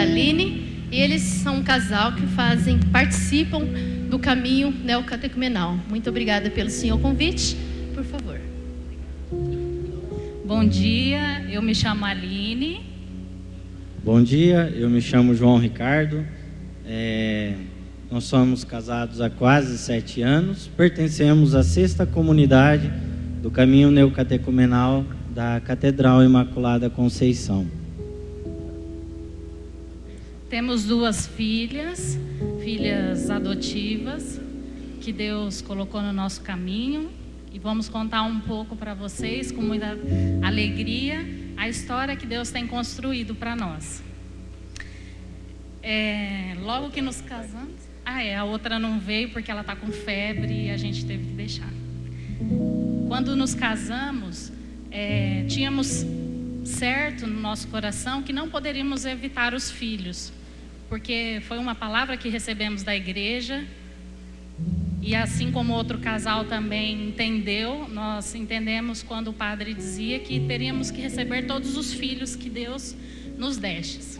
Aline, e eles são um casal que participam do caminho neocatecumenal. Muito obrigada pelo senhor convite, por favor. Bom dia, eu me chamo Aline. Bom dia, eu me chamo João Ricardo. Nós somos casados há quase 7 anos, pertencemos à 6ª comunidade do caminho neocatecumenal da Catedral Imaculada Conceição. Temos 2 filhas adotivas, que Deus colocou no nosso caminho, e vamos contar um pouco para vocês, com muita alegria, a história que Deus tem construído para nós. Logo que nos casamos... a outra não veio porque ela está com febre e a gente teve que deixar. Quando nos casamos, tínhamos certo no nosso coração que não poderíamos evitar os filhos, porque foi uma palavra que recebemos da igreja, e assim como outro casal também entendeu, nós entendemos quando o padre dizia que teríamos que receber todos os filhos que Deus nos deste.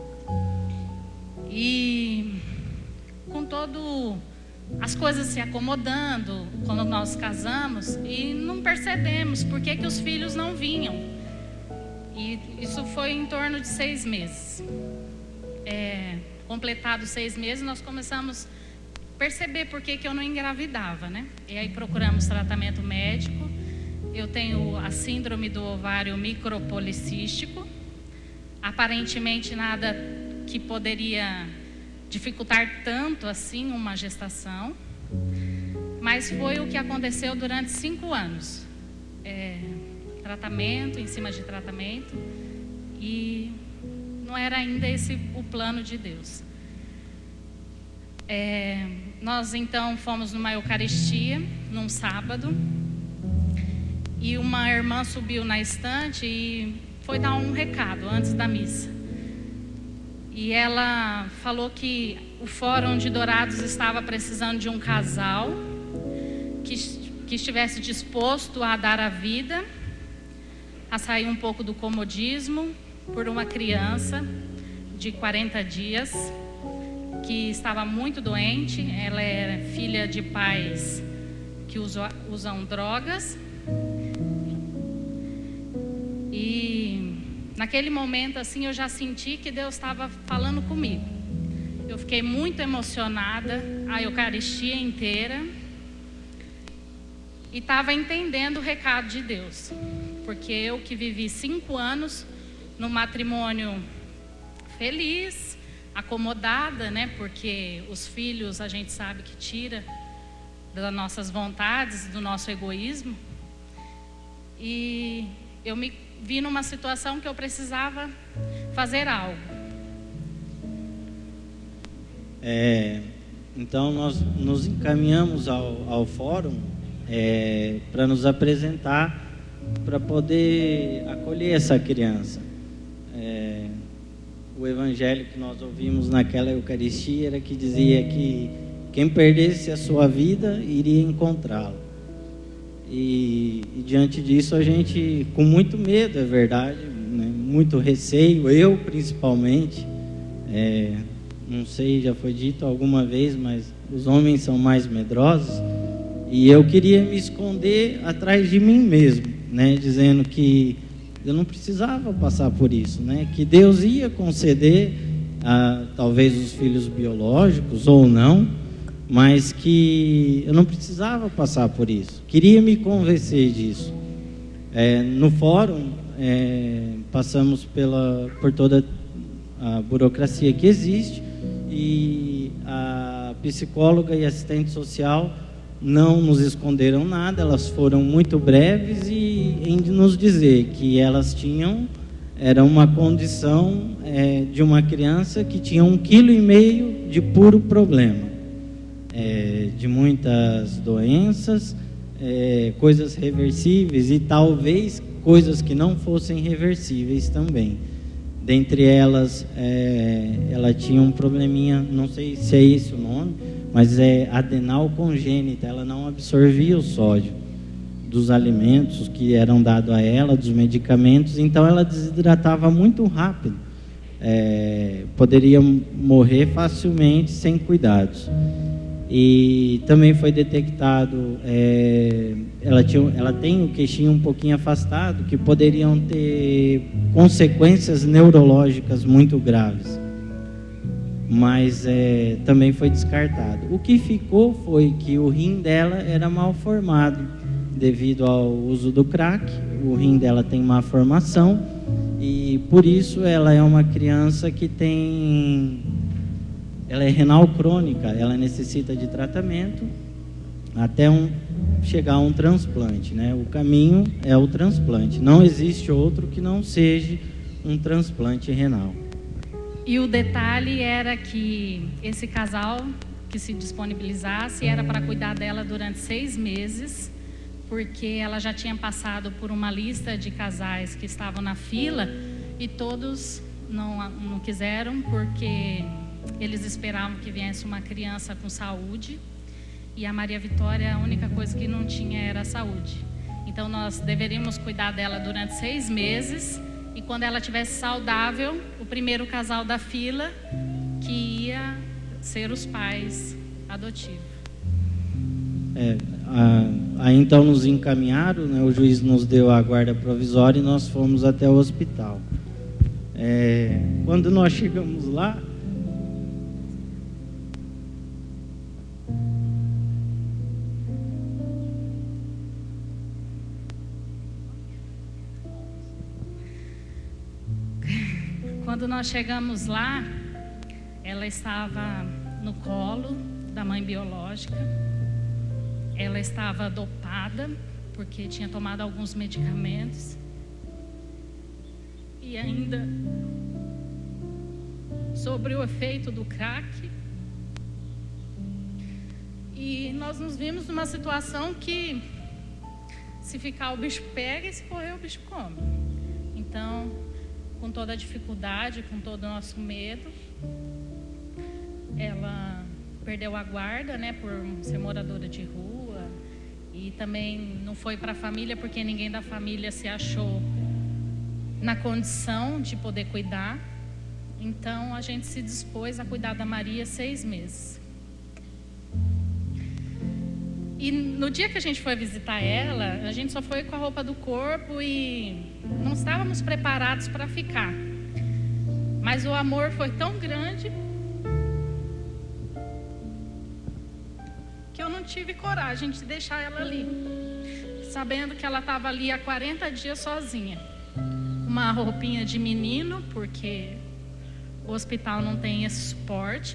E com todo as coisas se acomodando, quando nós casamos, e não percebemos por que os filhos não vinham. E isso foi em torno de 6 meses. Completados 6 meses, nós começamos a perceber por que eu não engravidava, né? E aí procuramos tratamento médico. Eu tenho a síndrome do ovário micropolicístico. Aparentemente nada que poderia dificultar tanto assim uma gestação, mas foi o que aconteceu durante 5 anos. Tratamento em cima de tratamento, e não era ainda esse o plano de Deus. Nós então fomos numa Eucaristia, num sábado, e uma irmã subiu na estante e foi dar um recado antes da missa. E ela falou que o Fórum de Dourados estava precisando de um casal que estivesse disposto a dar a vida, a sair um pouco do comodismo, por uma criança de 40 dias, que estava muito doente. Ela era filha de pais que usam drogas. E naquele momento assim eu já senti que Deus estava falando comigo. Eu fiquei muito emocionada, a Eucaristia inteira, e estava entendendo o recado de Deus, porque eu que vivi 5 anos no matrimônio feliz, acomodada, né? Porque os filhos a gente sabe que tira das nossas vontades, do nosso egoísmo, e eu me vi numa situação que eu precisava fazer algo. Então nós nos encaminhamos ao fórum para nos apresentar, para poder acolher essa criança. O evangelho que nós ouvimos naquela Eucaristia era que dizia que quem perdesse a sua vida iria encontrá-la. E diante disso a gente, com muito medo, é verdade, né? Muito receio, eu principalmente, não sei, já foi dito alguma vez, mas os homens são mais medrosos, e eu queria me esconder atrás de mim mesmo, né? Dizendo que eu não precisava passar por isso, né? Que Deus ia conceder talvez os filhos biológicos ou não, mas que eu não precisava passar por isso. Queria me convencer disso. No fórum, passamos por toda a burocracia que existe, e a psicóloga e assistente social não nos esconderam nada. Elas foram muito breves em nos dizer que elas era uma condição de uma criança que tinha 1,5 kg de puro problema, de muitas doenças, coisas reversíveis e talvez coisas que não fossem reversíveis também. Dentre elas, ela tinha um probleminha, não sei se é esse o nome, mas é adenal congênita. Ela não absorvia o sódio dos alimentos que eram dados a ela, dos medicamentos, então ela desidratava muito rápido. poderia morrer facilmente sem cuidados. E também foi detectado, ela tem o queixinho um pouquinho afastado, que poderiam ter consequências neurológicas muito graves, mas também foi descartado. O que ficou foi que o rim dela era mal formado devido ao uso do crack. O rim dela tem má formação e por isso ela é uma criança que ela é renal crônica, ela necessita de tratamento até chegar a um transplante, né? O caminho é o transplante, não existe outro que não seja um transplante renal. E o detalhe era que esse casal que se disponibilizasse era para cuidar dela durante 6 meses, porque ela já tinha passado por uma lista de casais que estavam na fila e todos não quiseram, porque eles esperavam que viesse uma criança com saúde, e a Maria Vitória, a única coisa que não tinha era a saúde. Então nós deveríamos cuidar dela durante 6 meses, e quando ela estivesse saudável, o primeiro casal da fila que ia ser os pais adotivos. Aí então nos encaminharam, né, o juiz nos deu a guarda provisória e nós fomos até o hospital. Quando nós chegamos lá, ela estava no colo da mãe biológica. Ela estava dopada, porque tinha tomado alguns medicamentos. E ainda sobre o efeito do crack. E nós nos vimos numa situação que, se ficar o bicho pega e se correr o bicho come. Então, com toda a dificuldade, com todo o nosso medo, ela perdeu a guarda, né, por ser moradora de rua, e também não foi para a família porque ninguém da família se achou na condição de poder cuidar. Então a gente se dispôs a cuidar da Maria 6 meses. E no dia que a gente foi visitar ela, a gente só foi com a roupa do corpo e não estávamos preparados para ficar. Mas o amor foi tão grande que eu não tive coragem de deixar ela ali, sabendo que ela estava ali há 40 dias sozinha. Uma roupinha de menino, porque o hospital não tem esse suporte.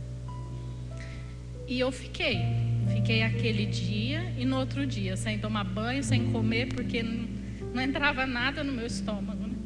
E eu fiquei aquele dia e no outro dia, sem tomar banho, sem comer, porque não entrava nada no meu estômago, né?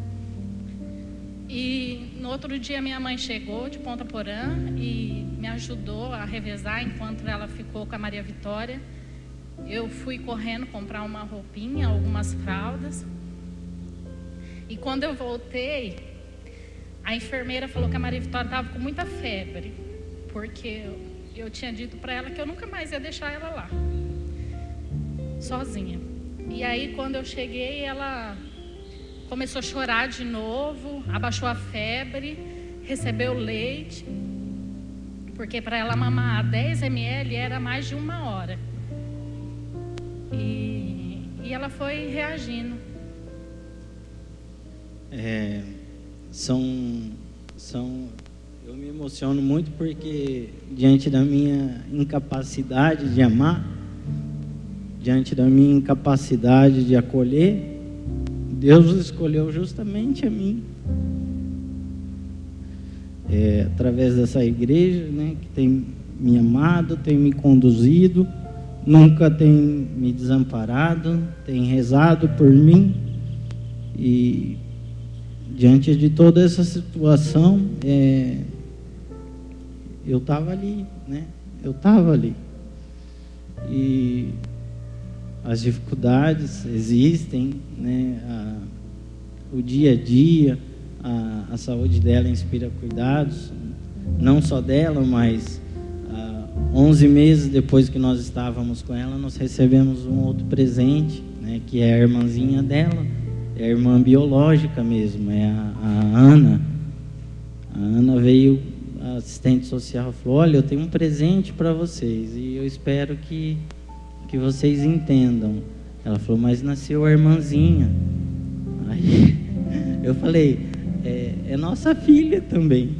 E no outro dia minha mãe chegou de Ponta Porã e me ajudou a revezar enquanto ela ficou com a Maria Vitória. Eu fui correndo comprar uma roupinha, algumas fraldas. E quando eu voltei, a enfermeira falou que a Maria Vitória estava com muita febre, porque eu tinha dito para ela que eu nunca mais ia deixar ela lá, sozinha. E aí, quando eu cheguei, ela começou a chorar de novo, abaixou a febre, recebeu leite, porque para ela mamar 10 ml era mais de 1 hora. E ela foi reagindo. Eu me emociono muito porque, diante da minha incapacidade de amar, diante da minha incapacidade de acolher, Deus escolheu justamente a mim. Através dessa igreja, né, que tem me amado, tem me conduzido, nunca tem me desamparado, tem rezado por mim. E diante de toda essa situação, eu estava ali, né? Eu estava ali. E as dificuldades existem, né? O dia a dia, a saúde dela inspira cuidados, não só dela, mas 11 meses depois que nós estávamos com ela, nós recebemos um outro presente, né? Que é a irmãzinha dela, é a irmã biológica mesmo, é a Ana, Ana veio, a assistente social, falou: olha, eu tenho um presente para vocês e eu espero que vocês entendam. Ela falou: mas nasceu a irmãzinha. Aí eu falei: é nossa filha também.